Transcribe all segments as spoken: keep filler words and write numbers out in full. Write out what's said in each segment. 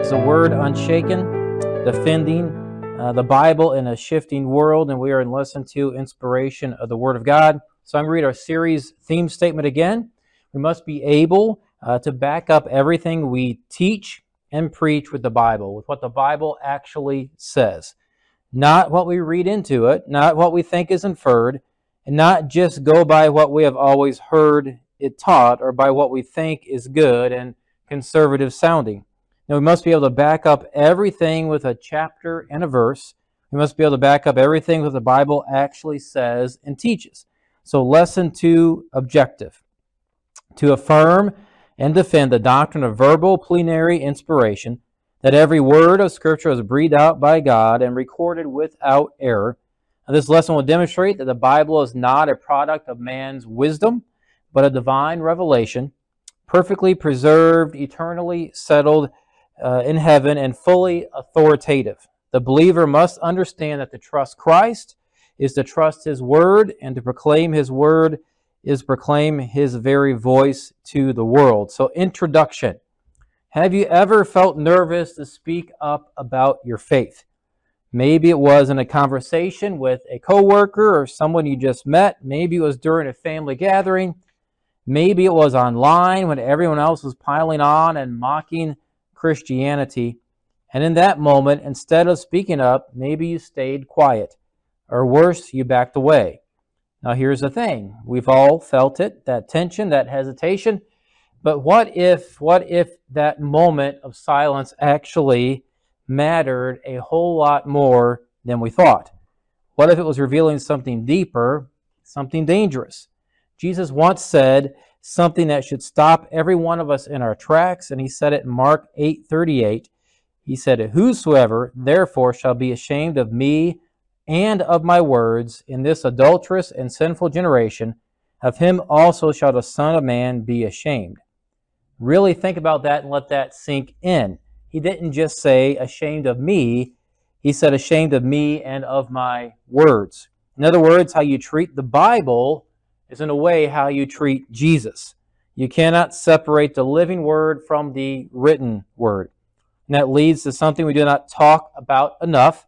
is the Word Unshaken, defending uh, the Bible in a shifting world, and we are in lesson two, Inspiration of the Word of God. So I'm going to read our series theme statement again. We must be able uh, to back up everything we teach and preach with the Bible, with what the Bible actually says. Not what we read into it, not what we think is inferred, and not just go by what we have always heard it taught or by what we think is good and conservative sounding. Now, we must be able to back up everything with a chapter and a verse. We must be able to back up everything that the Bible actually says and teaches. So lesson two, objective. To affirm and defend the doctrine of verbal plenary inspiration, that every word of Scripture is breathed out by God and recorded without error. Now, this lesson will demonstrate that the Bible is not a product of man's wisdom, but a divine revelation, perfectly preserved, eternally settled uh, in heaven, and fully authoritative. The believer must understand that to trust Christ is to trust His Word, and to proclaim His Word is proclaim His very voice to the world. So, introduction. Have you ever felt nervous to speak up about your faith? Maybe it was in a conversation with a coworker or someone you just met. Maybe it was during a family gathering. Maybe it was online when everyone else was piling on and mocking Christianity. And in that moment, instead of speaking up, maybe you stayed quiet. Or worse, you backed away. Now here's the thing. We've all felt it, that tension, that hesitation. But what if, what if that moment of silence actually mattered a whole lot more than we thought? What if it was revealing something deeper, something dangerous? Jesus once said something that should stop every one of us in our tracks, and He said it in Mark eight thirty-eight. He said, "Whosoever therefore shall be ashamed of me and of my words in this adulterous and sinful generation, of him also shall the Son of Man be ashamed." Really think about that and let that sink in. He didn't just say ashamed of me. He said ashamed of me and of my words. In other words, how you treat the Bible is in a way how you treat Jesus. You cannot separate the living Word from the written Word. And that leads to something we do not talk about enough,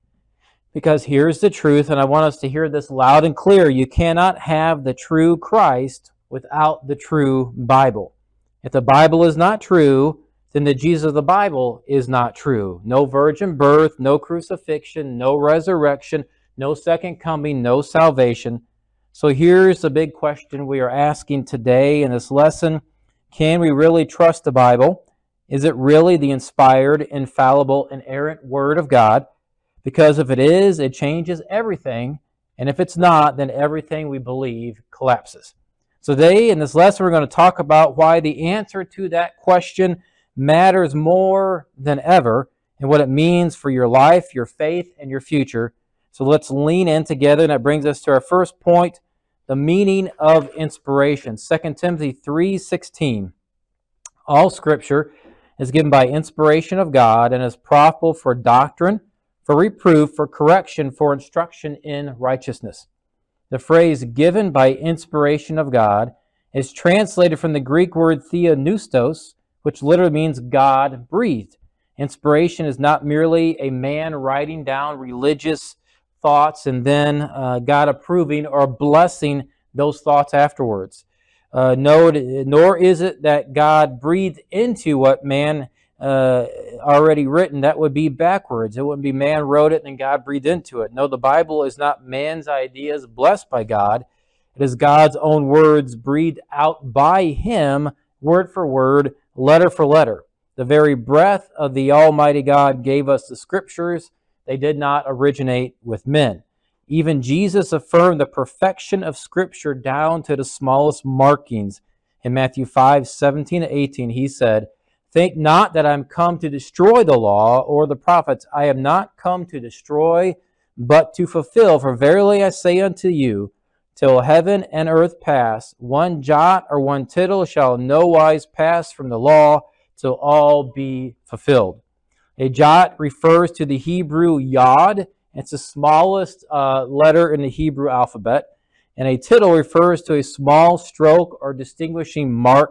because here's the truth, and I want us to hear this loud and clear. You cannot have the true Christ without the true Bible. If the Bible is not true, then the Jesus of the Bible is not true. No virgin birth, no crucifixion, no resurrection, no second coming, no salvation. So here's the big question we are asking today in this lesson. Can we really trust the Bible? Is it really the inspired, infallible, inerrant Word of God? Because if it is, it changes everything. And if it's not, then everything we believe collapses. So today in this lesson, we're going to talk about why the answer to that question matters more than ever, and what it means for your life, your faith, and your future. So let's lean in together, and that brings us to our first point, the meaning of inspiration. Second Timothy three sixteen. All Scripture is given by inspiration of God and is profitable for doctrine, for reproof, for correction, for instruction in righteousness. The phrase given by inspiration of God is translated from the Greek word theopneustos, which literally means God breathed. Inspiration is not merely a man writing down religious thoughts and then uh, God approving or blessing those thoughts afterwards. Uh, no, nor is it that God breathed into what man uh, already written. That would be backwards. It wouldn't be man wrote it and then God breathed into it. No, the Bible is not man's ideas blessed by God. It is God's own words breathed out by Him, word for word, letter for letter. The very breath of the Almighty God gave us the Scriptures. They did not originate with men. Even Jesus affirmed the perfection of Scripture down to the smallest markings. In Matthew five seventeen to eighteen, He said, "Think not that I am come to destroy the law or the prophets. I am not come to destroy, but to fulfill. For verily I say unto you, till heaven and earth pass, one jot or one tittle shall in no wise pass from the law, till all be fulfilled." A jot refers to the Hebrew yod. It's the smallest uh, letter in the Hebrew alphabet. And a tittle refers to a small stroke or distinguishing mark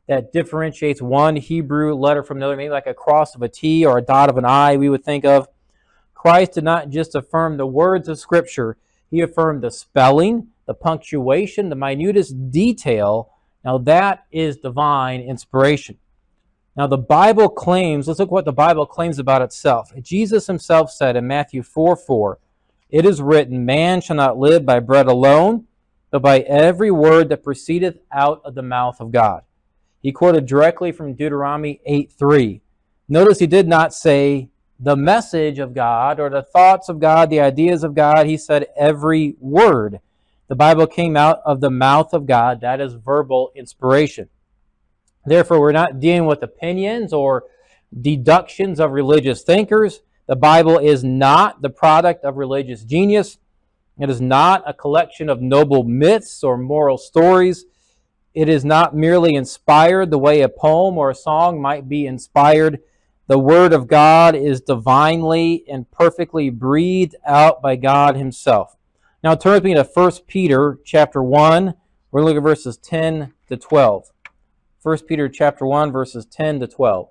that differentiates one Hebrew letter from another, maybe like a cross of a T or a dot of an I we would think of. Christ did not just affirm the words of Scripture, he affirmed the spelling, the punctuation, the minutest detail. Now that is divine inspiration. Now the Bible claims, let's look what the Bible claims about itself. Jesus himself said in Matthew four four, "It is written, man shall not live by bread alone, but by every word that proceedeth out of the mouth of God." He quoted directly from Deuteronomy eight three. Notice he did not say the message of God or the thoughts of God, the ideas of God. He said every word. The Bible came out of the mouth of God. That is verbal inspiration. Therefore, we're not dealing with opinions or deductions of religious thinkers. The Bible is not the product of religious genius. It is not a collection of noble myths or moral stories. It is not merely inspired the way a poem or a song might be inspired. The Word of God is divinely and perfectly breathed out by God himself. Now turn with me to First Peter chapter one. We're going to look at verses ten to twelve. First Peter chapter one, verses ten to twelve.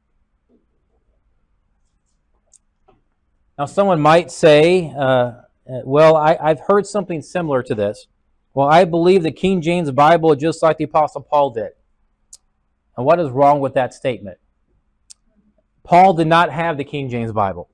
Now someone might say, uh, well, I, I've heard something similar to this. Well, I believe the King James Bible just like the Apostle Paul did. And what is wrong with that statement? Paul did not have the King James Bible.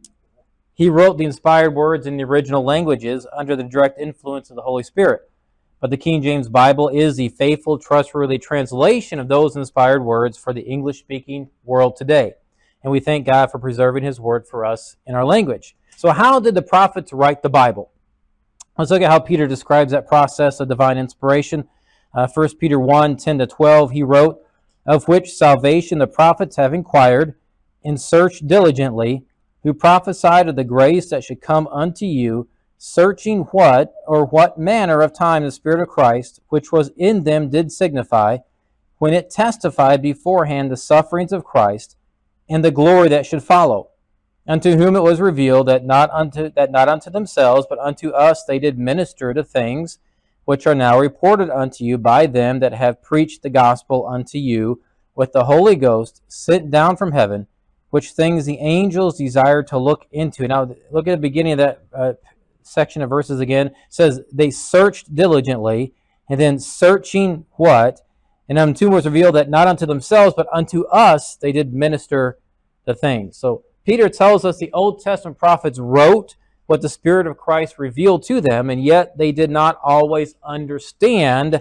He wrote the inspired words in the original languages under the direct influence of the Holy Spirit. But the King James Bible is the faithful, trustworthy translation of those inspired words for the English-speaking world today. And we thank God for preserving his word for us in our language. So how did the prophets write the Bible? Let's look at how Peter describes that process of divine inspiration. Uh, First Peter one, ten to twelve, he wrote, "Of which salvation the prophets have inquired, and searched diligently, who prophesied of the grace that should come unto you, searching what or what manner of time the Spirit of Christ, which was in them, did signify, when it testified beforehand the sufferings of Christ, and the glory that should follow. Unto whom it was revealed that not unto that not unto themselves, but unto us they did minister to things which are now reported unto you by them that have preached the gospel unto you with the Holy Ghost sent down from heaven, which things the angels desire to look into." Now look at the beginning of that uh, section of verses again. It says they searched diligently, and then searching what? And unto whom was revealed that not unto themselves, but unto us they did minister the things. So Peter tells us the Old Testament prophets wrote what the Spirit of Christ revealed to them, and yet they did not always understand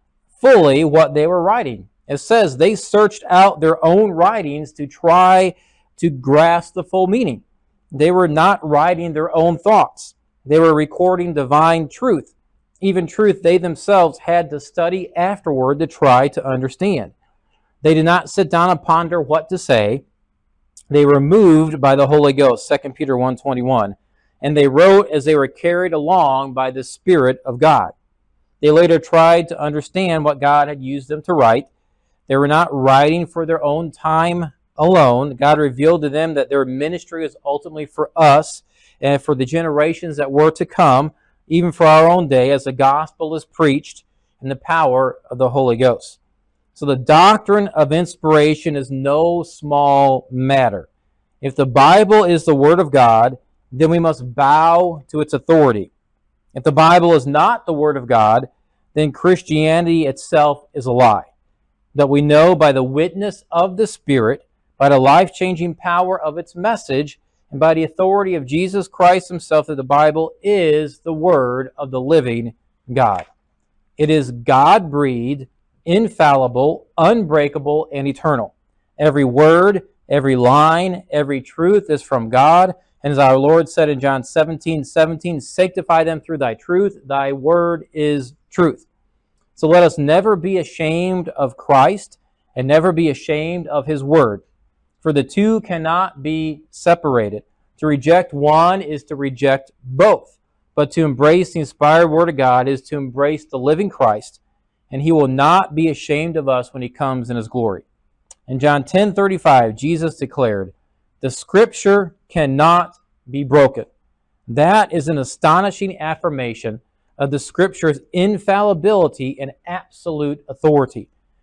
fully what they were writing. It says they searched out their own writings to try to grasp the full meaning. They were not writing their own thoughts. They were recording divine truth, even truth they themselves had to study afterward to try to understand. They did not sit down and ponder what to say. They were moved by the Holy Ghost, Second Peter one twenty-one, and they wrote as they were carried along by the Spirit of God. They later tried to understand what God had used them to write. They were not writing for their own time alone. God revealed to them that their ministry is ultimately for us and for the generations that were to come, even for our own day, as the gospel is preached in the power of the Holy Ghost. So the doctrine of inspiration is no small matter. If the Bible is the Word of God, then we must bow to its authority. If the Bible is not the Word of God, then Christianity itself is a lie. That we know by the witness of the Spirit, by the life-changing power of its message, and by the authority of Jesus Christ himself, that the Bible is the Word of the living God. It is God-breathed, infallible, unbreakable, and eternal. Every word, every line, every truth is from God. And as our Lord said in John seventeen seventeen, "Sanctify them through thy truth. Thy word is truth." So let us never be ashamed of Christ and never be ashamed of his word. For the two cannot be separated. To reject one is to reject both. But to embrace the inspired word of God is to embrace the living Christ, and he will not be ashamed of us when he comes in his glory. In John ten thirty-five, Jesus declared, "The Scripture cannot be broken." That is an astonishing affirmation of the Scripture's infallibility and absolute authority.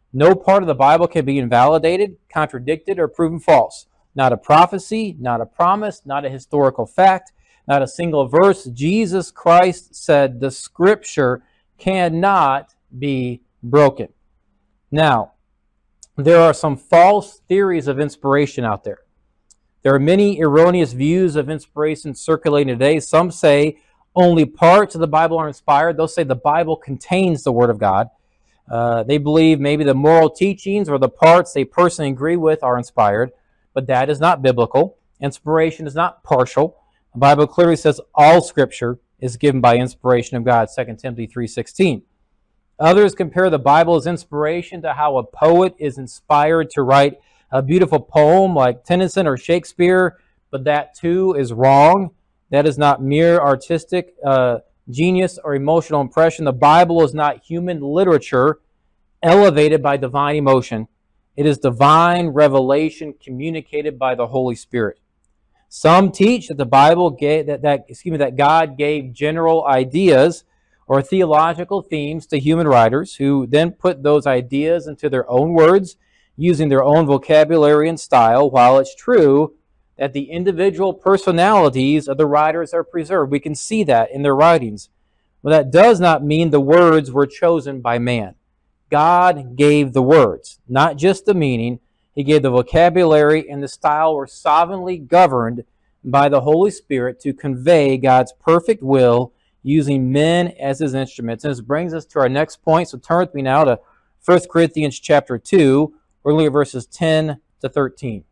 No part of the Bible can be invalidated, contradicted, or proven false. Not a prophecy, not a promise, not a historical fact, not a single verse. Jesus Christ said the Scripture cannot be broken. Now, there are some false theories of inspiration out there. There are many erroneous views of inspiration circulating today. Some say only parts of the Bible are inspired. They'll say the Bible contains the Word of God. Uh, they believe maybe the moral teachings or the parts they personally agree with are inspired, but that is not biblical. Inspiration is not partial. The Bible clearly says all Scripture is given by inspiration of God, Second Timothy three sixteen. Others compare the Bible's inspiration to how a poet is inspired to write a beautiful poem like Tennyson or Shakespeare, but that too is wrong. That is not mere artistic uh, genius or emotional impression. The Bible is not human literature elevated by divine emotion. It is divine revelation communicated by the Holy Spirit. Some teach that the Bible gave that, that excuse me that God gave general ideas or theological themes to human writers who then put those ideas into their own words using their own vocabulary and style. While it's true that the individual personalities of the writers are preserved, we can see that in their writings. But that does not mean the words were chosen by man. God gave the words, not just the meaning. He gave the vocabulary, and the style were sovereignly governed by the Holy Spirit to convey God's perfect will using men as his instruments. And this brings us to our next point. So turn with me now to First Corinthians chapter two. We're going to look at verses ten to thirteen.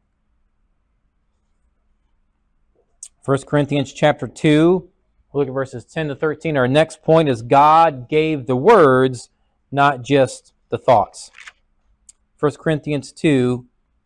First Corinthians chapter two, we'll look at verses ten to thirteen. Our next point is God gave the words, not just the thoughts. First Corinthians two,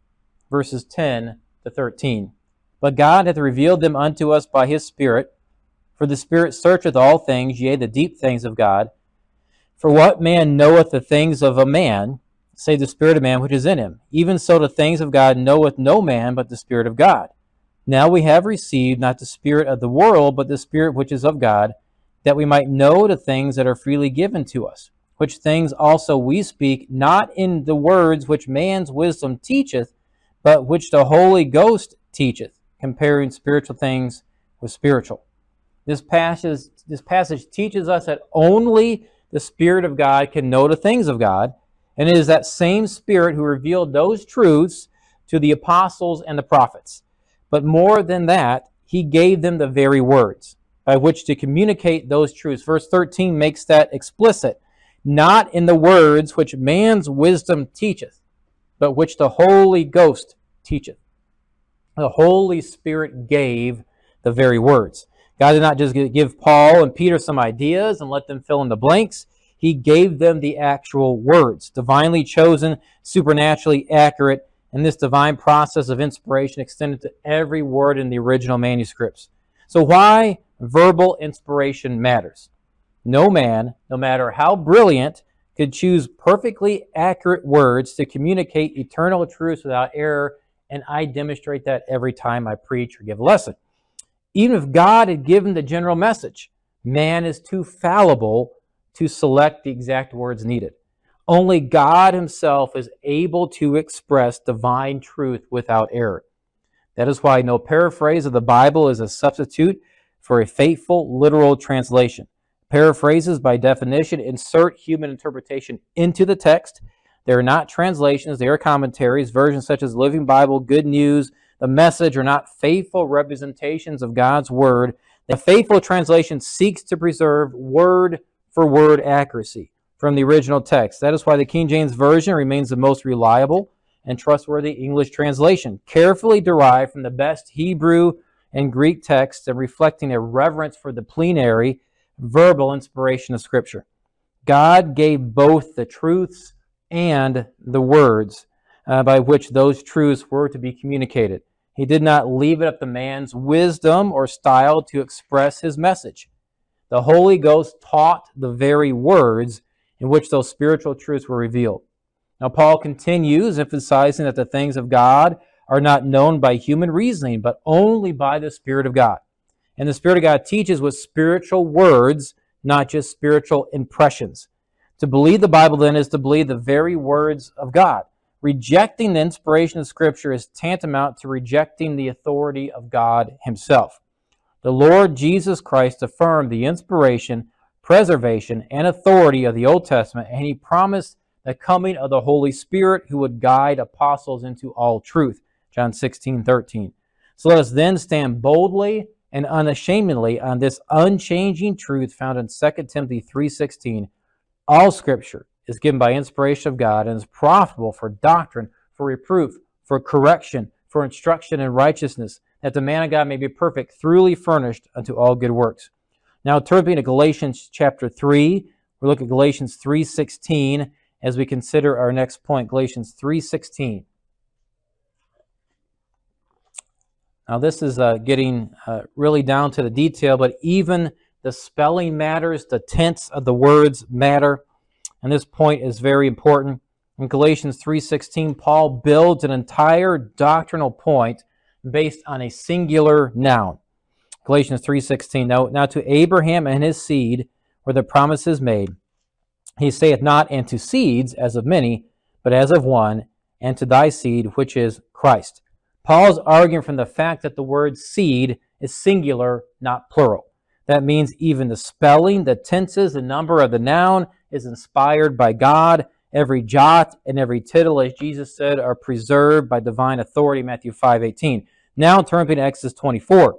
verses ten to thirteen. But God hath revealed them unto us by his Spirit, for the Spirit searcheth all things, yea, the deep things of God. For what man knoweth the things of a man, save the Spirit of man which is in him? Even so the things of God knoweth no man but the Spirit of God. Now we have received not the spirit of the world, but the Spirit which is of God, that we might know the things that are freely given to us, which things also we speak, not in the words which man's wisdom teacheth, but which the Holy Ghost teacheth, comparing spiritual things with spiritual. This passage, this passage teaches us that only the Spirit of God can know the things of God, and it is that same Spirit who revealed those truths to the apostles and the prophets. But more than that, he gave them the very words by which to communicate those truths. Verse thirteen makes that explicit. Not in the words which man's wisdom teacheth, but which the Holy Ghost teacheth. The Holy Spirit gave the very words. God did not just give Paul and Peter some ideas and let them fill in the blanks. He gave them the actual words, divinely chosen, supernaturally accurate, and this divine process of inspiration extended to every word in the original manuscripts. So why verbal inspiration matters? No man, no matter how brilliant, could choose perfectly accurate words to communicate eternal truths without error, and I demonstrate that every time I preach or give a lesson. Even if God had given the general message, man is too fallible to select the exact words needed. Only God himself is able to express divine truth without error. That is why no paraphrase of the Bible is a substitute for a faithful, literal translation. Paraphrases, by definition, insert human interpretation into the text. They are not translations, they are commentaries. Versions such as Living Bible, Good News, The Message are not faithful representations of God's Word. The faithful translation seeks to preserve word-for-word accuracy from the original text. That is why the King James Version remains the most reliable and trustworthy English translation, carefully derived from the best Hebrew and Greek texts and reflecting a reverence for the plenary, verbal inspiration of Scripture. God gave both the truths and the words uh, by which those truths were to be communicated. He did not leave it up to man's wisdom or style to express his message. The Holy Ghost taught the very words in which those spiritual truths were revealed. Now, Paul continues, emphasizing that the things of God are not known by human reasoning, but only by the Spirit of God. And the Spirit of God teaches with spiritual words, not just spiritual impressions. To believe the Bible, then, is to believe the very words of God. Rejecting the inspiration of Scripture is tantamount to rejecting the authority of God himself. The Lord Jesus Christ affirmed the inspiration, preservation, and authority of the Old Testament, and he promised the coming of the Holy Spirit who would guide apostles into all truth. John sixteen thirteen. So let us then stand boldly and unashamedly on this unchanging truth found in Second Timothy three sixteen. All Scripture is given by inspiration of God and is profitable for doctrine, for reproof, for correction, for instruction in righteousness, that the man of God may be perfect, thoroughly furnished unto all good works. Now turning to Galatians chapter three, we'll look at Galatians three sixteen as we consider our next point, Galatians three sixteen. Now this is uh, getting uh, really down to the detail, but even the spelling matters, the tense of the words matter, and this point is very important. In Galatians three sixteen, Paul builds an entire doctrinal point based on a singular noun. Galatians three sixteen, now, now to Abraham and his seed were the promises made. He saith not, and to seeds, as of many, but as of one, and to thy seed, which is Christ. Paul's arguing from the fact that the word seed is singular, not plural. That means even the spelling, the tenses, the number of the noun is inspired by God. Every jot and every tittle, as Jesus said, are preserved by divine authority, Matthew five eighteen. Now turn to Exodus twenty-four.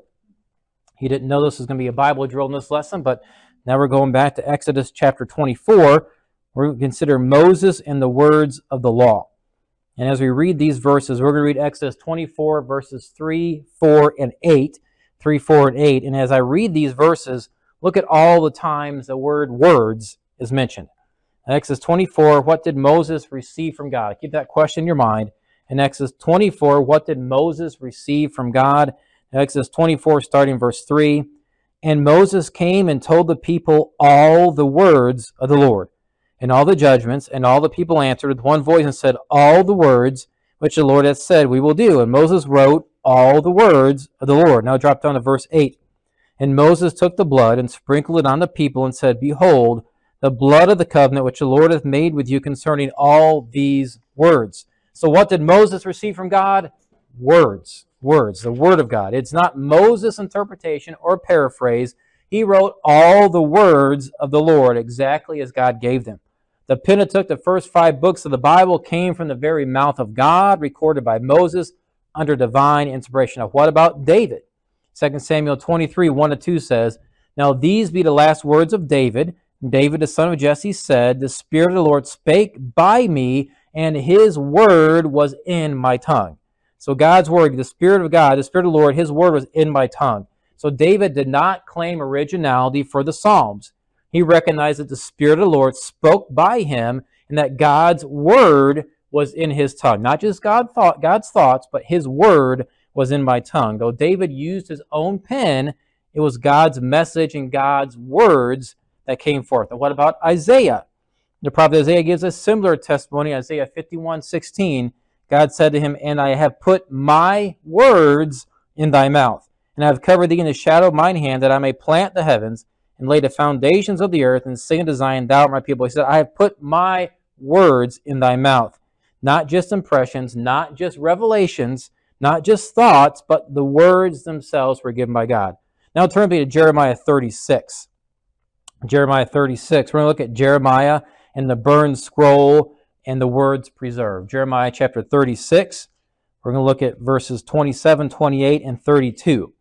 He didn't know this was going to be a Bible drill in this lesson, but now we're going back to Exodus chapter twenty-four. We're going to consider Moses and the words of the law. And as we read these verses, we're going to read Exodus twenty-four, verses three, four, and eight. three, four, and eight. And as I read these verses, look at all the times the word words is mentioned. In Exodus twenty-four, what did Moses receive from God? Keep that question in your mind. In Exodus twenty-four, what did Moses receive from God? In Exodus twenty-four, starting verse three, and Moses came and told the people all the words of the Lord, and all the judgments, and all the people answered with one voice and said, all the words which the Lord hath said we will do. And Moses wrote all the words of the Lord. Now drop down to verse eight. And Moses took the blood and sprinkled it on the people and said, behold, the blood of the covenant which the Lord hath made with you concerning all these words. So what did Moses receive from God? Words. Words. The word of God. It's not Moses' interpretation or paraphrase. He wrote all the words of the Lord exactly as God gave them. The Pentateuch, the first five books of the Bible, came from the very mouth of God, recorded by Moses under divine inspiration. Now, what about David? Second Samuel twenty-three, one to two says, now these be the last words of David. David, the son of Jesse, said, the Spirit of the Lord spake by me, and his word was in my tongue. So God's word, the Spirit of God, the Spirit of the Lord, his word was in my tongue. So David did not claim originality for the Psalms. He recognized that the Spirit of the Lord spoke by him and that God's word was in his tongue. Not just God thought, God's thoughts, but his word was in my tongue. Though David used his own pen, it was God's message and God's words that came forth. And what about Isaiah? The prophet Isaiah gives a similar testimony. Isaiah fifty-one sixteen, God said to him, and I have put my words in thy mouth, and I have covered thee in the shadow of mine hand, that I may plant the heavens and lay the foundations of the earth, and say unto Zion, thou art my people. He said, I have put my words in thy mouth. Not just impressions, not just revelations, not just thoughts, but the words themselves were given by God. Now turn me to Jeremiah thirty-six. Jeremiah thirty-six. We're going to look at Jeremiah and the burned scroll and the words preserved. Jeremiah chapter thirty-six. We're going to look at verses twenty-seven, twenty-eight, and thirty-two.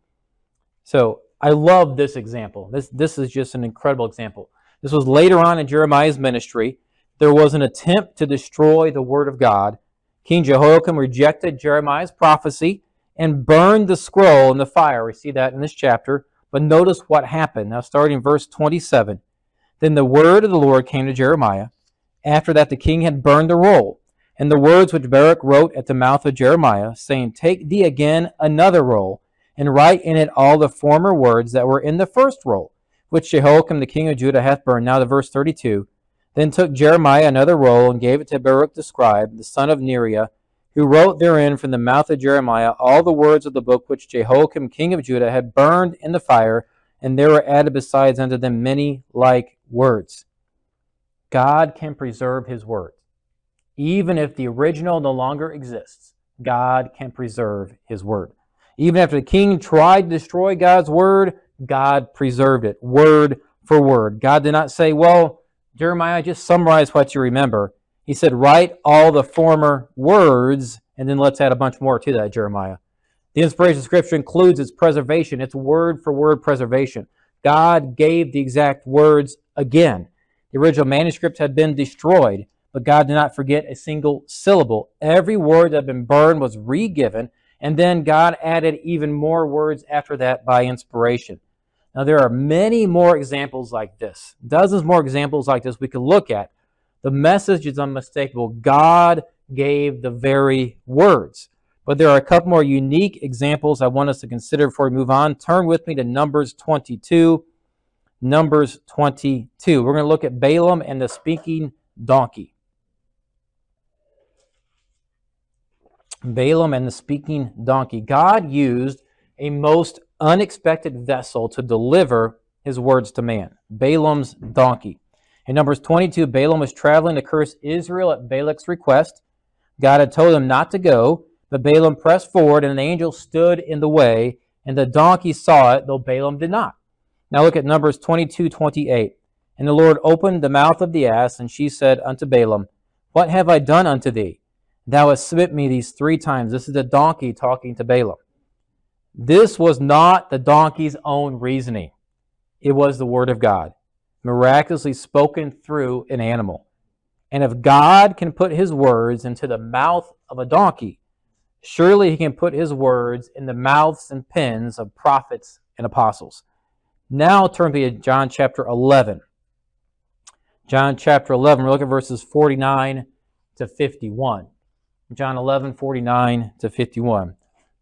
So I love this example. This, this is just an incredible example. This was later on in Jeremiah's ministry. There was an attempt to destroy the word of God. King Jehoiakim rejected Jeremiah's prophecy and burned the scroll in the fire. We see that in this chapter. But notice what happened. Now starting in verse twenty-seven. Then the word of the Lord came to Jeremiah, after that the king had burned the roll, and the words which Baruch wrote at the mouth of Jeremiah, saying, take thee again another roll, and write in it all the former words that were in the first roll, which Jehoiakim the king of Judah hath burned. Now to verse thirty-two. Then took Jeremiah another roll, and gave it to Baruch the scribe, the son of Neriah, who wrote therein from the mouth of Jeremiah all the words of the book which Jehoiakim king of Judah had burned in the fire, and there were added besides unto them many like words. God can preserve his word. Even if the original no longer exists, God can preserve his word. Even after the king tried to destroy God's word, God preserved it, word for word. God did not say, well, Jeremiah, just summarize what you remember. He said, write all the former words, and then let's add a bunch more to that, Jeremiah. The inspiration of Scripture includes its preservation, its word-for-word preservation. God gave the exact words again. The original manuscript had been destroyed, but God did not forget a single syllable. Every word that had been burned was re-given, and then God added even more words after that by inspiration. Now, there are many more examples like this. Dozens more examples like this we could look at. The message is unmistakable. God gave the very words. But there are a couple more unique examples I want us to consider before we move on. Turn with me to Numbers twenty-two. Numbers twenty-two. We're going to look at Balaam and the speaking donkey. Balaam and the speaking donkey. God used a most unexpected vessel to deliver his words to man. Balaam's donkey. In Numbers twenty-two, Balaam was traveling to curse Israel at Balak's request. God had told him not to go, but Balaam pressed forward, and an angel stood in the way, and the donkey saw it, though Balaam did not. Now look at Numbers twenty-two twenty-eight. And the Lord opened the mouth of the ass, and she said unto Balaam, what have I done unto thee? Thou hast smit me these three times. This is the donkey talking to Balaam. This was not the donkey's own reasoning. It was the word of God, miraculously spoken through an animal. And if God can put his words into the mouth of a donkey, surely he can put his words in the mouths and pens of prophets and apostles. Now turn to John chapter eleven. John chapter eleven, we're looking at verses forty-nine to fifty-one. John eleven, forty-nine to fifty-one.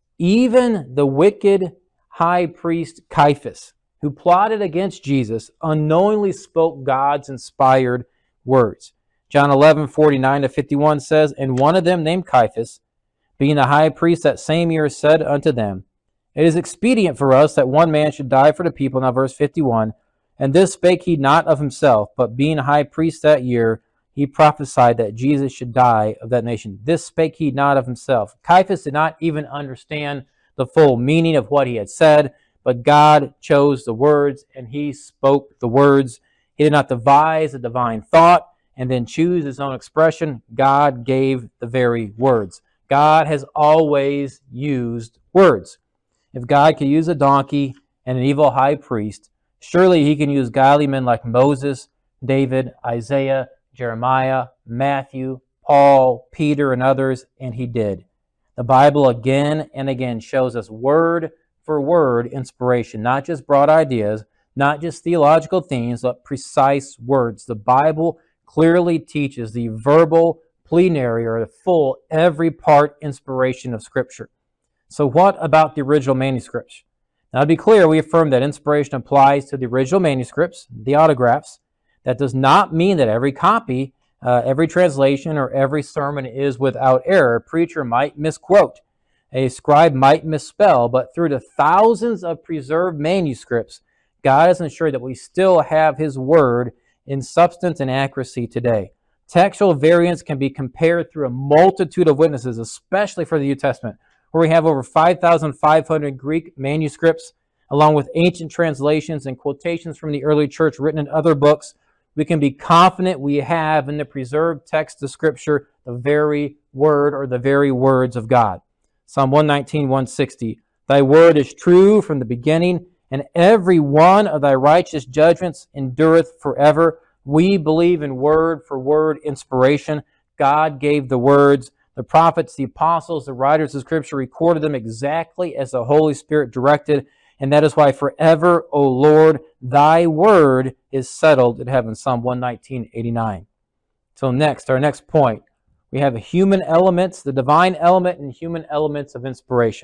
Even the wicked high priest Caiaphas, who plotted against Jesus, unknowingly spoke God's inspired words. John eleven, forty-nine to fifty-one says, and one of them named Caiaphas, being the high priest that same year, said unto them, it is expedient for us that one man should die for the people. Now verse fifty-one, and this spake he not of himself, but being a high priest that year, he prophesied that Jesus should die of that nation. This spake he not of himself. Caiaphas did not even understand the full meaning of what he had said, but God chose the words, and he spoke the words. He did not devise a divine thought and then choose his own expression. God gave the very words. God has always used words. If God could use a donkey and an evil high priest, surely he can use godly men like Moses, David, Isaiah, Jeremiah, Matthew, Paul, Peter, and others, and he did. The Bible again and again shows us word for word inspiration, not just broad ideas, not just theological themes, but precise words. The Bible clearly teaches the verbal, plenary, or the full, every part inspiration of Scripture. So what about the original manuscripts? Now, to be clear, we affirm that inspiration applies to the original manuscripts, the autographs. That does not mean that every copy, uh, every translation, or every sermon is without error. A preacher might misquote. A scribe might misspell. But through the thousands of preserved manuscripts, God has ensured that we still have his word in substance and accuracy today. Textual variants can be compared through a multitude of witnesses, especially for the New Testament, where we have over five thousand five hundred Greek manuscripts, along with ancient translations and quotations from the early church written in other books. We can be confident we have in the preserved text of Scripture the very word or the very words of God. Psalm one nineteen, one sixty. Thy word is true from the beginning, and every one of thy righteous judgments endureth forever. We believe in word for word inspiration. God gave the words. The prophets, the apostles, the writers of Scripture recorded them exactly as the Holy Spirit directed. And that is why forever, O Lord, thy word is settled in heaven. Psalm one nineteen, eighty-nine. So next, our next point. We have human elements, the divine element and human elements of inspiration.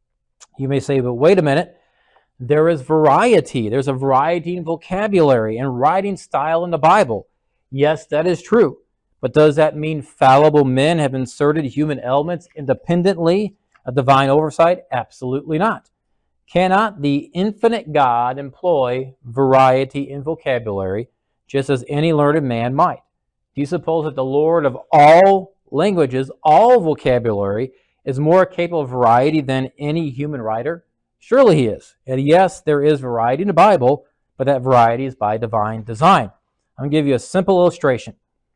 You may say, but wait a minute. There is variety. There's a variety in vocabulary and writing style in the Bible. Yes, that is true. But does that mean fallible men have inserted human elements independently of divine oversight? Absolutely not. Cannot the infinite God employ variety in vocabulary just as any learned man might? Do you suppose that the Lord of all languages, all vocabulary, is more capable of variety than any human writer? Surely he is. And yes, there is variety in the Bible, but that variety is by divine design. I'm going to give you a simple illustration.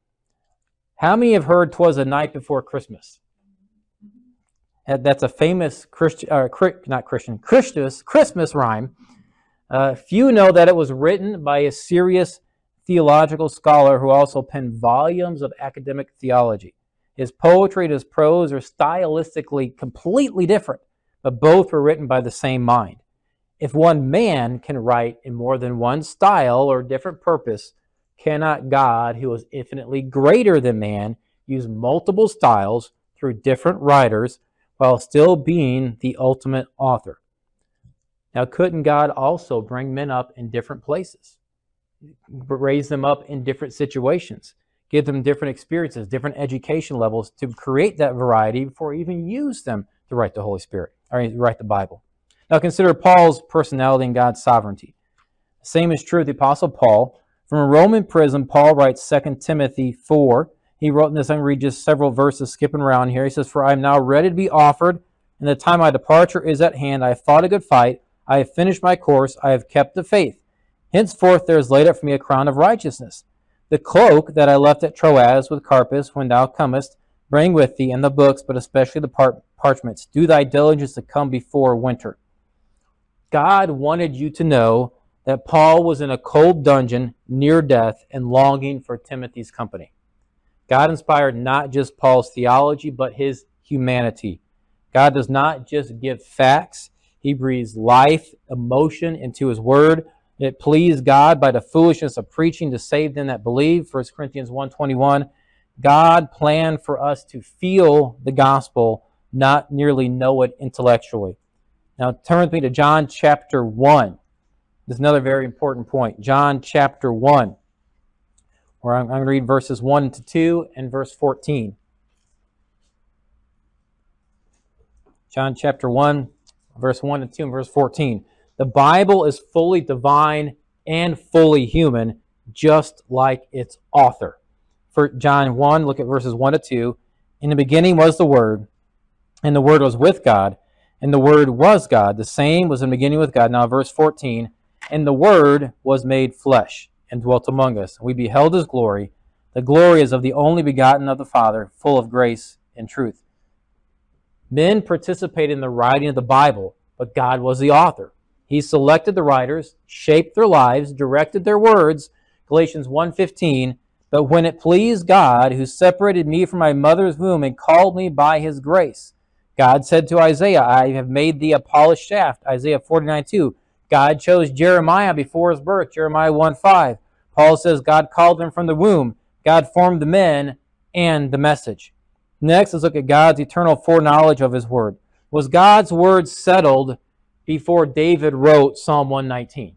How many have heard "'Twas the Night Before Christmas"? That's a famous Christian, uh, not Christian, Christmas, Christmas rhyme. Uh, few know that it was written by a serious theological scholar who also penned volumes of academic theology. His poetry and his prose are stylistically completely different, but both were written by the same mind. If one man can write in more than one style or different purpose, cannot God, who is infinitely greater than man, use multiple styles through different writers while still being the ultimate author? Now, couldn't God also bring men up in different places? Raise them up in different situations, give them different experiences, different education levels to create that variety before he even use them to write the Holy Spirit, or write the Bible. Now consider Paul's personality and God's sovereignty. The same is true of the Apostle Paul. From a Roman prison, Paul writes Second Timothy four. He wrote in this, I'm going to read just several verses skipping around here. He says, "For I am now ready to be offered, and the time of my departure is at hand. I have fought a good fight. I have finished my course. I have kept the faith. Henceforth there is laid up for me a crown of righteousness. The cloak that I left at Troas with Carpus, when thou comest, bring with thee, and the books, but especially the par- parchments. Do thy diligence to come before winter." God wanted you to know that Paul was in a cold dungeon near death and longing for Timothy's company. God inspired not just Paul's theology, but his humanity. God does not just give facts. He breathes life, emotion into his word. It pleased God by the foolishness of preaching to save them that believe. First Corinthians one twenty-one. God planned for us to feel the gospel, not merely know it intellectually. Now turn with me to John chapter one. This is another very important point. John chapter one, where I'm, I'm going to read verses one to two and verse fourteen. John chapter one, verse one to two and verse fourteen. The Bible is fully divine and fully human, just like its author. For John one, look at verses one to two. "In the beginning was the Word, and the Word was with God, and the Word was God. The same was in the beginning with God." Now verse fourteen. "And the Word was made flesh, and dwelt among us. We beheld his glory. The glory is of the only begotten of the Father, full of grace and truth." Men participated in the writing of the Bible, but God was the author. He selected the writers, shaped their lives, directed their words. Galatians one fifteen. "But when it pleased God, who separated me from my mother's womb and called me by his grace." God said to Isaiah, "I have made thee a polished shaft." Isaiah forty-nine two. God chose Jeremiah before his birth. Jeremiah one five. Paul says God called him from the womb. God formed the men and the message. Next, let's look at God's eternal foreknowledge of his word. Was God's word settled before David wrote Psalm one nineteen?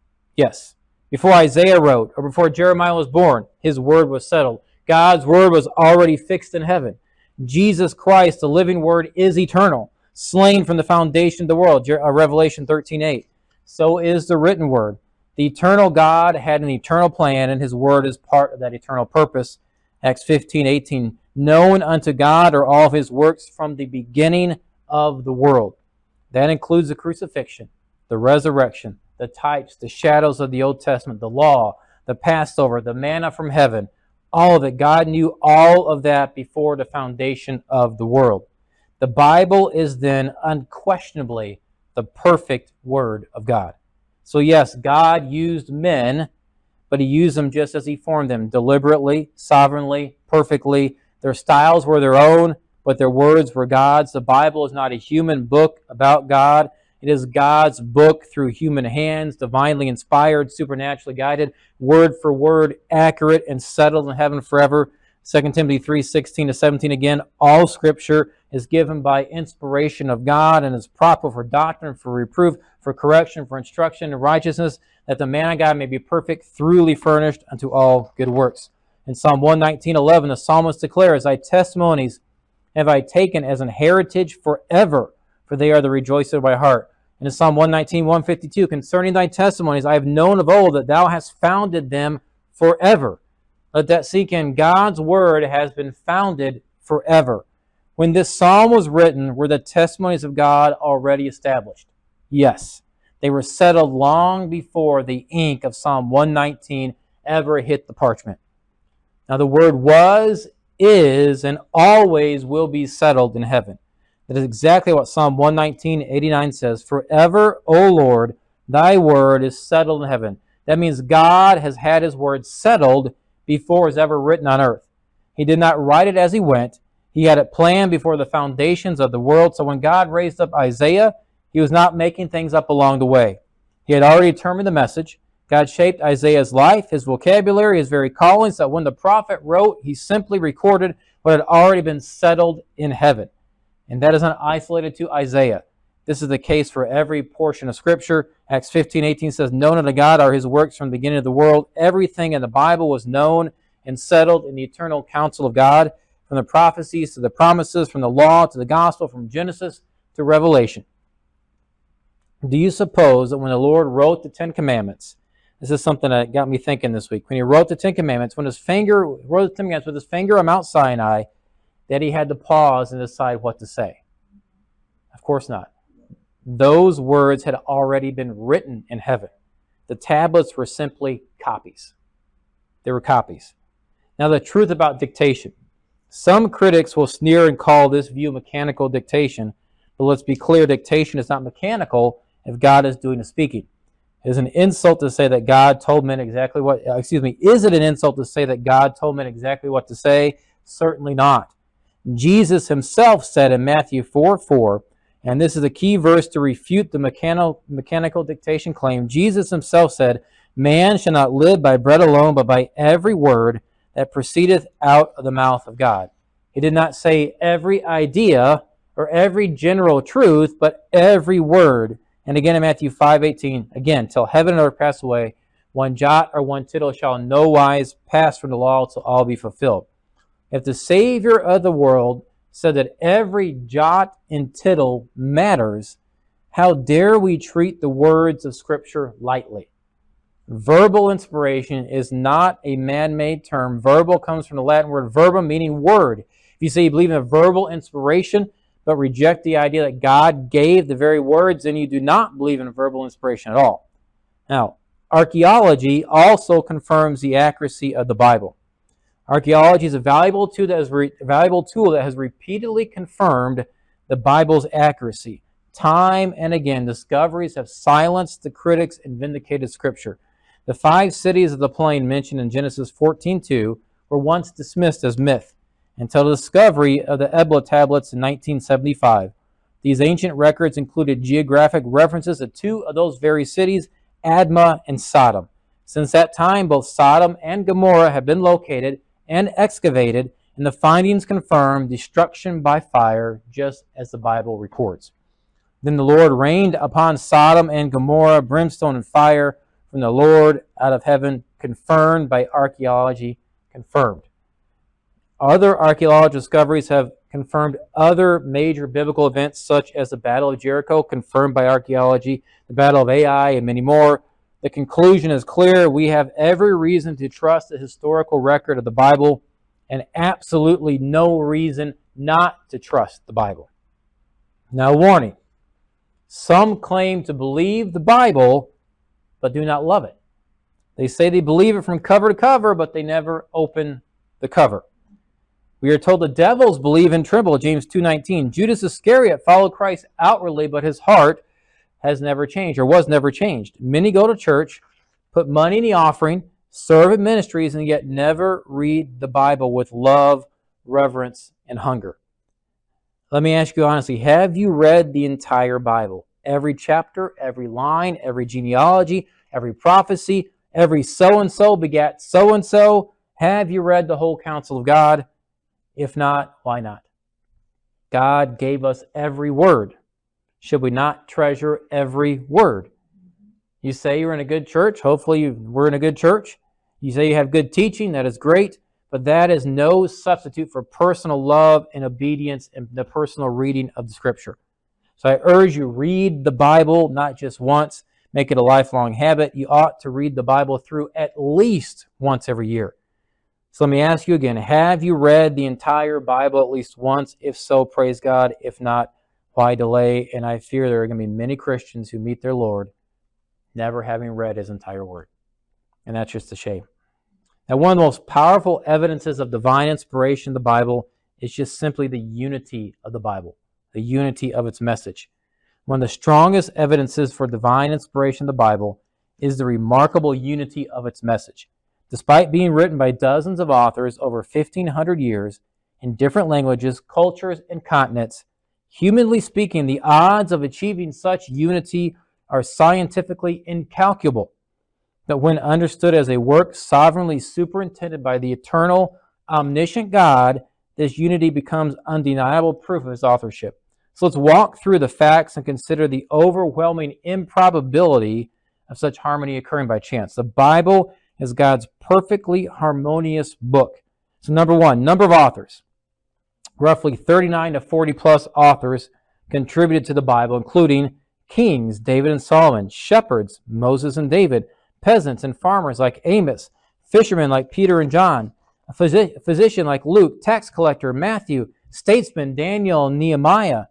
Yes. Before Isaiah wrote, or before Jeremiah was born, his word was settled. God's word was already fixed in heaven. Jesus Christ, the living word, is eternal, slain from the foundation of the world. Revelation thirteen eight. So is the written word. The eternal God had an eternal plan, and his word is part of that eternal purpose. Acts fifteen eighteen. "Known unto God are all of his works from the beginning of the world." That includes the crucifixion, the resurrection, the types, the shadows of the Old Testament, the law, the Passover, the manna from heaven. All of it. God knew all of that before the foundation of the world. The Bible is then unquestionably the perfect word of God. So yes, God used men, but he used them just as he formed them, deliberately, sovereignly, perfectly. Their styles were their own, but their words were God's. The Bible is not a human book about God. It is God's book through human hands, divinely inspired, supernaturally guided, word for word, accurate, and settled in heaven forever. Second Timothy three sixteen to seventeen again, all Scripture is given by inspiration of God and is proper for doctrine, for reproof, for correction, for instruction in righteousness, that the man of God may be perfect, thoroughly furnished unto all good works. In Psalm one nineteen eleven, the psalmist declares, "Thy testimonies have I taken as an heritage forever, for they are the rejoicing of my heart." And in Psalm one nineteen, one fifty-two, "Concerning thy testimonies, I have known of old that thou hast founded them forever." Let that sink in. God's word has been founded forever. When this psalm was written, were the testimonies of God already established? Yes. They were settled long before the ink of Psalm one nineteen ever hit the parchment. Now the word was, is, and always will be settled in heaven. That is exactly what Psalm one nineteen, eighty-nine says. Forever, O Lord, thy word is settled in heaven. That means God has had his word settled before it was ever written on earth. He did not write it as he went. He had it planned before the foundations of the world. So when God raised up Isaiah, he was not making things up along the way. He had already determined the message. God shaped Isaiah's life, his vocabulary, his very calling, so that when the prophet wrote, he simply recorded what had already been settled in heaven. And that is not isolated to Isaiah. This is the case for every portion of Scripture. Acts fifteen eighteen says, known unto God are his works from the beginning of the world. Everything in the Bible was known and settled in the eternal counsel of God, from the prophecies to the promises, from the law to the gospel, from Genesis to Revelation. Do you suppose that when the Lord wrote the Ten Commandments, this is something that got me thinking this week, when he wrote the Ten Commandments, when his finger, wrote the Ten Commandments with his finger on Mount Sinai, that he had to pause and decide what to say? Of course not. Those words had already been written in heaven. The tablets were simply copies. They were copies. Now the truth about dictation. Some critics will sneer and call this view mechanical dictation, but let's be clear, dictation is not mechanical if God is doing the speaking. It is an insult to say that God told men exactly what, excuse me, is it an insult to say that God told men exactly what to say? Certainly not. Jesus himself said in Matthew four four, and this is a key verse to refute the mechanical, mechanical dictation claim. Jesus himself said, man shall not live by bread alone, but by every word that proceedeth out of the mouth of God. He did not say every idea or every general truth, but every word. And again in Matthew five eighteen, again, till heaven and earth pass away, one jot or one tittle shall in no wise pass from the law till all be fulfilled. If the Savior of the world said that every jot and tittle matters, how dare we treat the words of Scripture lightly? Verbal inspiration is not a man-made term. Verbal comes from the Latin word verbum, meaning word. If you say you believe in a verbal inspiration, but reject the idea that God gave the very words, then you do not believe in verbal inspiration at all. Now, archaeology also confirms the accuracy of the Bible. Archaeology is a valuable tool that has, re- valuable tool that has repeatedly confirmed the Bible's accuracy. Time and again, discoveries have silenced the critics and vindicated Scripture. The five cities of the plain mentioned in Genesis fourteen two were once dismissed as myth until the discovery of the Ebla tablets in nineteen seventy-five. These ancient records included geographic references to two of those very cities, Admah and Sodom. Since that time, both Sodom and Gomorrah have been located and excavated, and the findings confirm destruction by fire, just as the Bible records. Then the Lord rained upon Sodom and Gomorrah brimstone and fire from the Lord out of heaven, confirmed by archaeology, confirmed. Other archaeological discoveries have confirmed other major biblical events, such as the Battle of Jericho, confirmed by archaeology, the Battle of Ai, and many more. The conclusion is clear. We have every reason to trust the historical record of the Bible and absolutely no reason not to trust the Bible. Now, warning. Some claim to believe the Bible, but do not love it. They say they believe it from cover to cover, but they never open the cover. We are told the devils believe and tremble, James two nineteen. Judas Iscariot followed Christ outwardly, but his heart has never changed, or was never changed. Many go to church, put money in the offering, serve in ministries, and yet never read the Bible with love, reverence, and hunger. Let me ask you honestly, have you read the entire Bible? Every chapter, every line, every genealogy, every prophecy, every so-and-so begat so-and-so. Have you read the whole counsel of God? If not, why not? God gave us every word. Should we not treasure every word? You say you're in a good church. Hopefully you, we're in a good church. You say you have good teaching. That is great. But that is no substitute for personal love and obedience and the personal reading of the Scripture. So I urge you, read the Bible not just once. Make it a lifelong habit. You ought to read the Bible through at least once every year. So let me ask you again, have you read the entire Bible at least once? If so, praise God. If not, why delay? And I fear there are going to be many Christians who meet their Lord never having read his entire word. And that's just a shame. Now, one of the most powerful evidences of divine inspiration in the Bible is just simply the unity of the Bible, the unity of its message. One of the strongest evidences for divine inspiration in the Bible is the remarkable unity of its message. Despite being written by dozens of authors over fifteen hundred years in different languages, cultures, and continents, humanly speaking, the odds of achieving such unity are scientifically incalculable. But when understood as a work sovereignly superintended by the eternal, omniscient God, this unity becomes undeniable proof of his authorship. So let's walk through the facts and consider the overwhelming improbability of such harmony occurring by chance. The Bible is God's perfectly harmonious book. So number one, number of authors. Roughly thirty-nine to forty plus authors contributed to the Bible, including kings, David and Solomon, shepherds, Moses and David, peasants and farmers like Amos, fishermen like Peter and John, a physi- physician like Luke, tax collector Matthew, statesman Daniel and Nehemiah.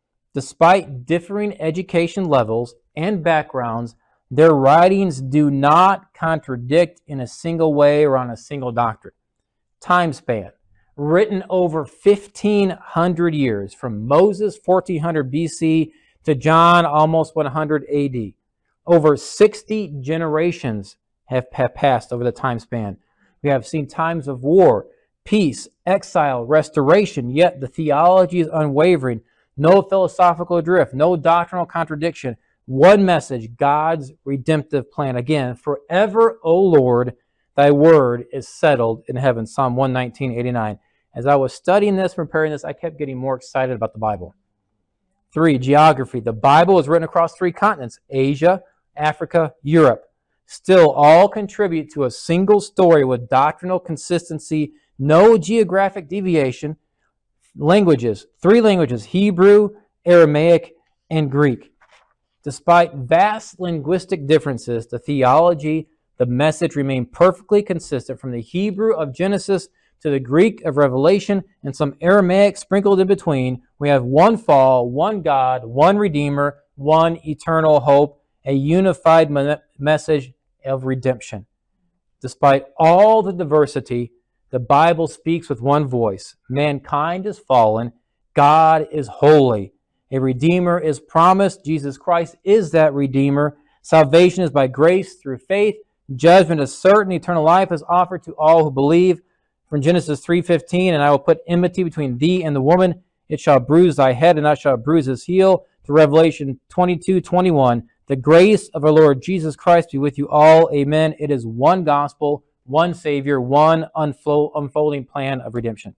Despite differing education levels and backgrounds, their writings do not contradict in a single way or on a single doctrine. Time span. Written over fifteen hundred years, from Moses fourteen hundred B C to John almost one hundred A D. Over sixty generations have passed over the time span. We have seen times of war, peace, exile, restoration, yet the theology is unwavering. No philosophical drift, no doctrinal contradiction. One message, God's redemptive plan. Again, forever, O Lord, thy word is settled in heaven. Psalm one nineteen, eighty-nine. As I was studying this, preparing this, I kept getting more excited about the Bible. Three, geography. The Bible is written across three continents, Asia, Africa, Europe. Still, all contribute to a single story with doctrinal consistency, no geographic deviation. Languages, three languages, Hebrew, Aramaic, and Greek. Despite vast linguistic differences, the theology, the message remain perfectly consistent from the Hebrew of Genesis to the Greek of Revelation and some Aramaic sprinkled in between. We have one fall, one God, one Redeemer, one eternal hope, a unified message of redemption. Despite all the diversity, the Bible speaks with one voice. Mankind is fallen. God is holy. A Redeemer is promised. Jesus Christ is that Redeemer. Salvation is by grace through faith. Judgment is certain. Eternal life is offered to all who believe. From Genesis three fifteen, and I will put enmity between thee and the woman. It shall bruise thy head, and thou shalt bruise his heel. To Revelation twenty-two twenty-one. The grace of our Lord Jesus Christ be with you all. Amen. It is one gospel, one Savior, one unfolding plan of redemption.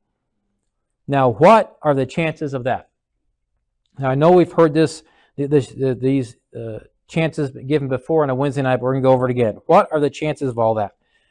Now, what are the chances of that? Now, I know we've heard this, this these uh, chances given before on a Wednesday night, but we're going to go over it again. What are the chances of all that?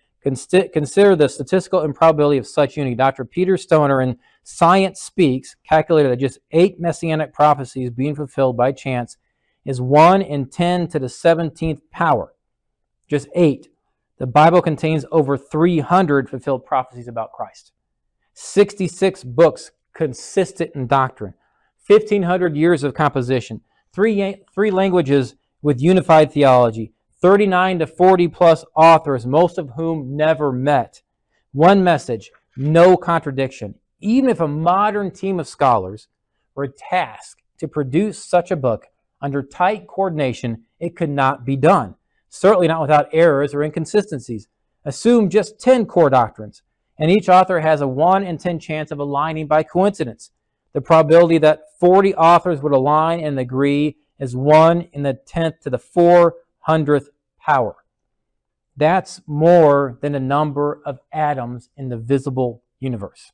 Consider the statistical improbability of such unity. Doctor Peter Stoner in Science Speaks calculated that just eight messianic prophecies being fulfilled by chance is one in ten to the seventeenth power. Just eight. The Bible contains over three hundred fulfilled prophecies about Christ. sixty-six books consistent in doctrine. fifteen hundred years of composition. Three, three languages with unified theology. thirty-nine to forty plus authors, most of whom never met. One message, no contradiction. Even if a modern team of scholars were tasked to produce such a book under tight coordination, it could not be done. Certainly not without errors or inconsistencies. Assume just ten core doctrines, and each author has a one in ten chance of aligning by coincidence. The probability that forty authors would align and agree is one in the tenth to the four hundredth power. That's more than the number of atoms in the visible universe.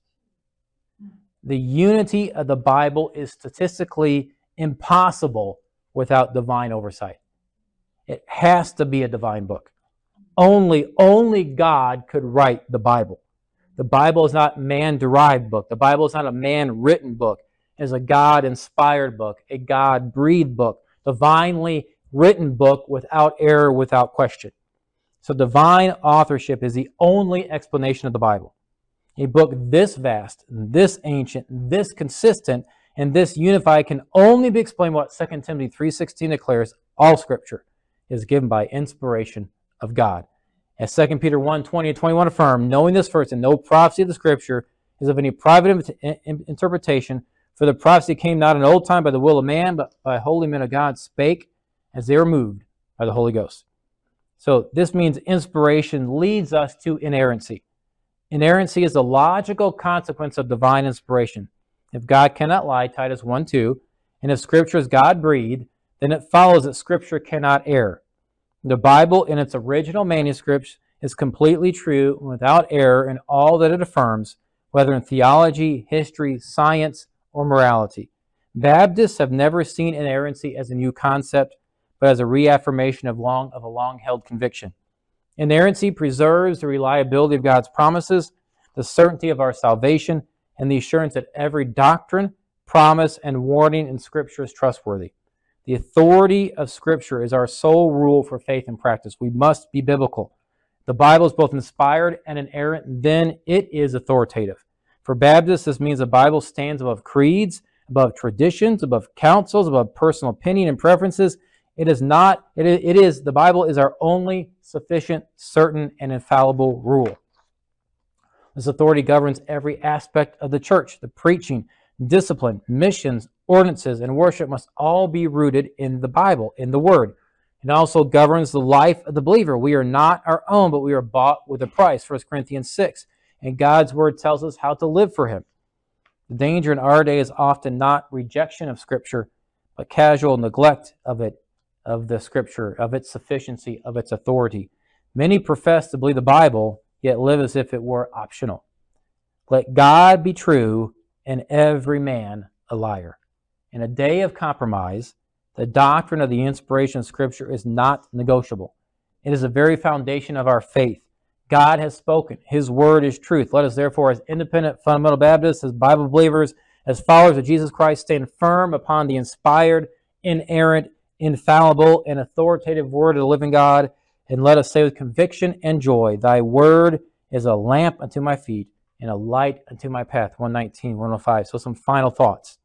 The unity of the Bible is statistically impossible without divine oversight. It has to be a divine book. Only, only God could write the Bible. The Bible is not a man-derived book. The Bible is not a man-written book. It is a God-inspired book, a God-breathed book, divinely written book without error, without question. So divine authorship is the only explanation of the Bible. A book this vast, this ancient, this consistent, and this unified can only be explained what Second Timothy three sixteen declares: all Scripture is given by inspiration of God. As Second Peter one twenty and twenty-one affirm, knowing this first, and no prophecy of the Scripture is of any private interpretation, for the prophecy came not in old time by the will of man, but by holy men of God spake as they were moved by the Holy Ghost. So this means inspiration leads us to inerrancy. Inerrancy is the logical consequence of divine inspiration. If God cannot lie, Titus one two, and if Scripture is God-breathed, then it follows that Scripture cannot err. The Bible in its original manuscripts is completely true and without error in all that it affirms, whether in theology, history, science, or morality. Baptists have never seen inerrancy as a new concept, but as a reaffirmation of, long, of a long-held conviction. Inerrancy preserves the reliability of God's promises, the certainty of our salvation, and the assurance that every doctrine, promise, and warning in Scripture is trustworthy. The authority of Scripture is our sole rule for faith and practice. We must be biblical. The Bible is both inspired and inerrant, then it is authoritative. For Baptists, this means the Bible stands above creeds, above traditions, above councils, above personal opinion and preferences. It is not, it is, it is, the Bible is our only sufficient, certain, and infallible rule. This authority governs every aspect of the church. The preaching, discipline, missions, ordinances, and worship must all be rooted in the Bible, in the Word. It also governs the life of the believer. We are not our own, but we are bought with a price, First Corinthians six. And God's Word tells us how to live for Him. The danger in our day is often not rejection of Scripture, but casual neglect of it, of the Scripture, of its sufficiency, of its authority. Many profess to believe the Bible, yet live as if it were optional. Let God be true and every man a liar. In a day of compromise, the doctrine of the inspiration of Scripture is not negotiable. It is the very foundation of our faith. God has spoken. His word is truth. Let us therefore, as independent fundamental Baptists, as Bible believers, as followers of Jesus Christ, stand firm upon the inspired, inerrant, infallible, and authoritative word of the living God, and let us say with conviction and joy, Thy word is a lamp unto my feet and a light unto my path. one nineteen, one oh five. So some final thoughts.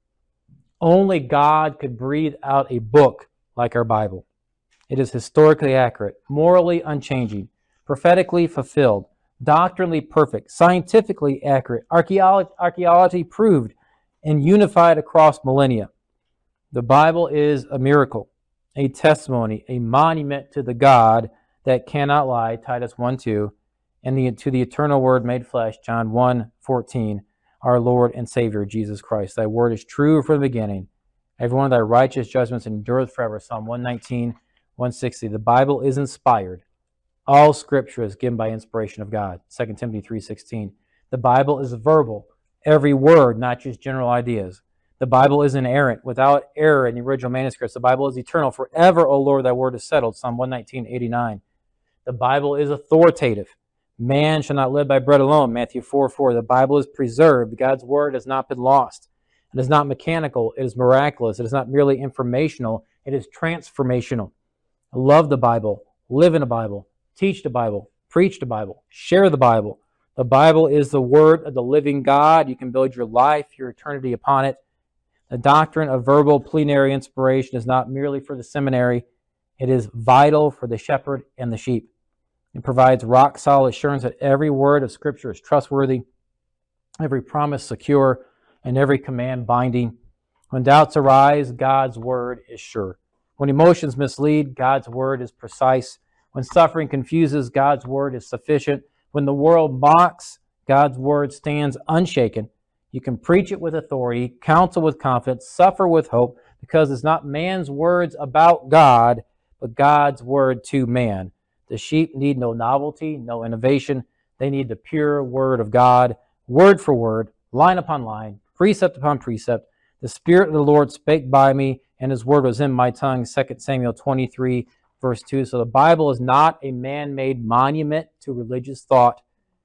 Only God could breathe out a book like our Bible. It is historically accurate, morally unchanging, prophetically fulfilled, doctrinally perfect, scientifically accurate, archaeology, archaeology proved, and unified across millennia. The Bible is a miracle, a testimony, a monument to the God that cannot lie, Titus one two, and the, to the eternal Word made flesh, John one fourteen, our Lord and Savior, Jesus Christ. Thy word is true from the beginning. Every one of thy righteous judgments endureth forever, Psalm one nineteen, one sixty. The Bible is inspired. All Scripture is given by inspiration of God, Second Timothy three sixteen. The Bible is verbal, every word, not just general ideas. The Bible is inerrant, without error in the original manuscripts. The Bible is eternal. Forever, O Lord, thy word is settled, Psalm one nineteen, eighty-nine. The Bible is authoritative. Man shall not live by bread alone, Matthew four four. The Bible is preserved. God's word has not been lost. It is not mechanical. It is miraculous. It is not merely informational. It is transformational. Love the Bible. Live in the Bible. Teach the Bible. Preach the Bible. Share the Bible. The Bible is the word of the living God. You can build your life, your eternity upon it. The doctrine of verbal plenary inspiration is not merely for the seminary. It is vital for the shepherd and the sheep. It provides rock-solid assurance that every word of Scripture is trustworthy, every promise secure, and every command binding. When doubts arise, God's word is sure. When emotions mislead, God's word is precise. When suffering confuses, God's word is sufficient. When the world mocks, God's word stands unshaken. You can preach it with authority, counsel with confidence, suffer with hope, because it's not man's words about God, but God's word to man. The sheep need no novelty, no innovation. They need the pure word of God, word for word, line upon line, precept upon precept. The Spirit of the Lord spake by me, and His word was in my tongue, Second Samuel twenty-three, verse two. So the Bible is not a man-made monument to religious thought.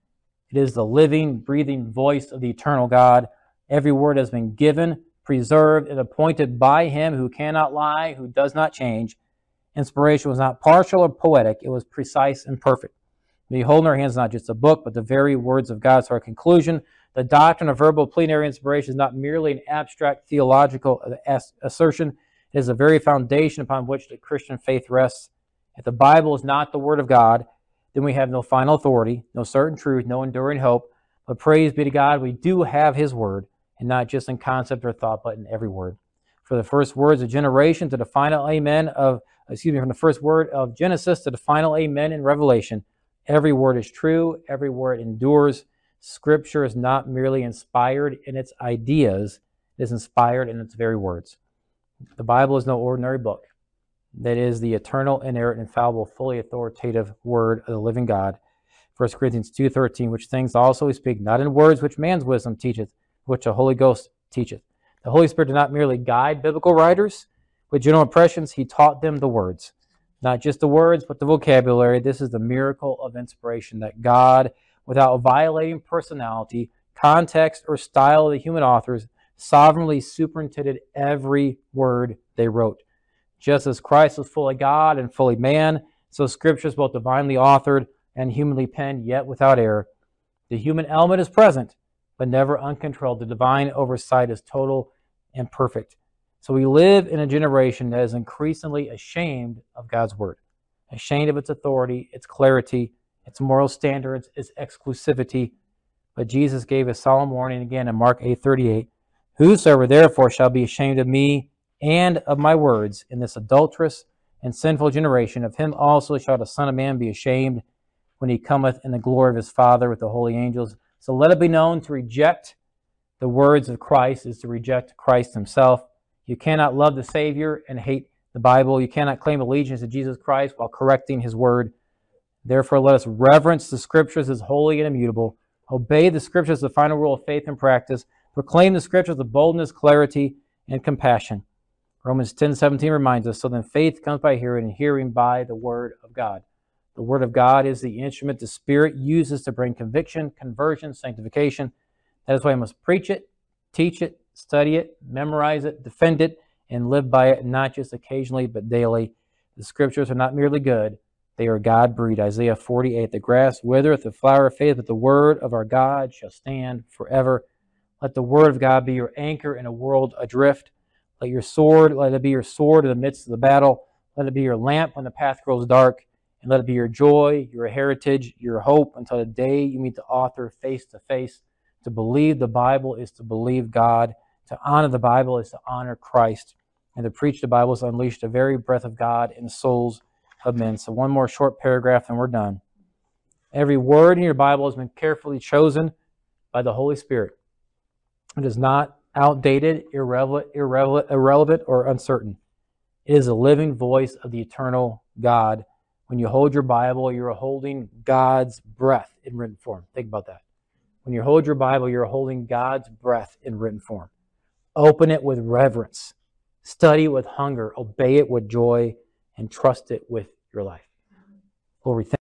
It is the living, breathing voice of the eternal God. Every word has been given, preserved, and appointed by Him who cannot lie, who does not change. Inspiration was not partial or poetic. It was precise and perfect. We hold in our hands not just a book, but the very words of God. So our conclusion, the doctrine of verbal plenary inspiration is not merely an abstract theological assertion. It is the very foundation upon which the Christian faith rests. If the Bible is not the Word of God, then we have no final authority, no certain truth, no enduring hope. But praise be to God, we do have His Word, and not just in concept or thought, but in every word. For the first words of generation to the final amen of, excuse me, from the first word of Genesis to the final amen in Revelation, every word is true, every word endures. Scripture is not merely inspired in its ideas, it is inspired in its very words. The Bible is no ordinary book. That is the eternal, inerrant, infallible, fully authoritative word of the living God. First Corinthians two thirteen, which things also we speak, not in words which man's wisdom teacheth, which the Holy Ghost teacheth. The Holy Spirit did not merely guide biblical writers with general impressions, He taught them the words. Not just the words, but the vocabulary. This is the miracle of inspiration, that God, without violating personality, context, or style of the human authors, sovereignly superintended every word they wrote. Just as Christ was fully God and fully man, so Scripture is both divinely authored and humanly penned, yet without error. The human element is present, but never uncontrolled. The divine oversight is total and perfect. So we live in a generation that is increasingly ashamed of God's Word, ashamed of its authority, its clarity, its moral standards, its exclusivity. But Jesus gave a solemn warning again in Mark eight thirty-eight, whosoever therefore shall be ashamed of me and of my words in this adulterous and sinful generation, of him also shall the Son of Man be ashamed when he cometh in the glory of his Father with the holy angels. So let it be known, to reject the words of Christ is to reject Christ himself. You cannot love the Savior and hate the Bible. You cannot claim allegiance to Jesus Christ while correcting his word. Therefore, let us reverence the Scriptures as holy and immutable, obey the Scriptures as the final rule of faith and practice, proclaim the Scriptures with boldness, clarity, and compassion. Romans ten seventeen reminds us, so then faith comes by hearing, and hearing by the Word of God. The Word of God is the instrument the Spirit uses to bring conviction, conversion, sanctification. That is why I must preach it, teach it, study it, memorize it, defend it, and live by it, not just occasionally, but daily. The Scriptures are not merely good, they are God-breathed. Isaiah forty-eight, the grass withereth, the flower fadeth, but the word of our God shall stand forever. Let the Word of God be your anchor in a world adrift. Let your sword, let it be your sword in the midst of the battle. Let it be your lamp when the path grows dark. And let it be your joy, your heritage, your hope until the day you meet the author face to face. To believe the Bible is to believe God. To honor the Bible is to honor Christ. And to preach the Bible is to unleash the very breath of God in the souls of men. So one more short paragraph and we're done. Every word in your Bible has been carefully chosen by the Holy Spirit. It is not outdated, irrelevant, irrelevant, irrelevant, or uncertain. It is a living voice of the eternal God. When you hold your Bible, you're holding God's breath in written form. Think about that. When you hold your Bible, you're holding God's breath in written form. Open it with reverence. Study it with hunger. Obey it with joy. And trust it with your life. Lord, we thank